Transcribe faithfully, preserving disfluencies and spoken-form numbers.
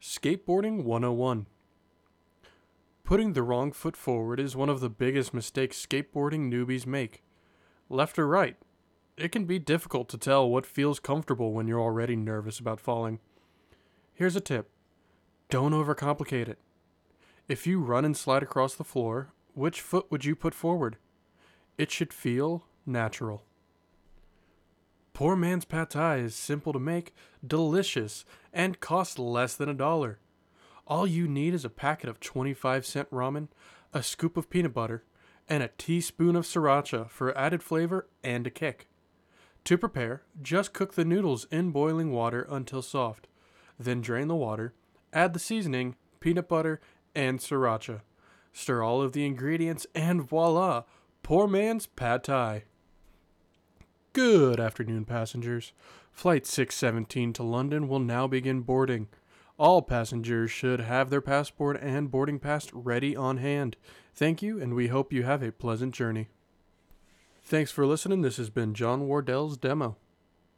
Skateboarding one oh one. Putting the wrong foot forward is one of the biggest mistakes skateboarding newbies make. Left or right, it can be difficult to tell what feels comfortable when you're already nervous about falling. Here's a tip. Don't overcomplicate it. If you run and slide across the floor, which foot would you put forward? It should feel natural. Poor man's pad thai is simple to make, delicious, and costs less than a dollar. All you need is a packet of twenty-five cent ramen, a scoop of peanut butter, and a teaspoon of sriracha for added flavor and a kick. To prepare, just cook the noodles in boiling water until soft. Then drain the water, add the seasoning, peanut butter, and sriracha. Stir all of the ingredients and voila! Poor man's pad thai. Good afternoon, passengers. Flight six seventeen to London will now begin boarding. All passengers should have their passport and boarding pass ready on hand. Thank you, and we hope you have a pleasant journey. Thanks for listening. This has been John Wardell's demo.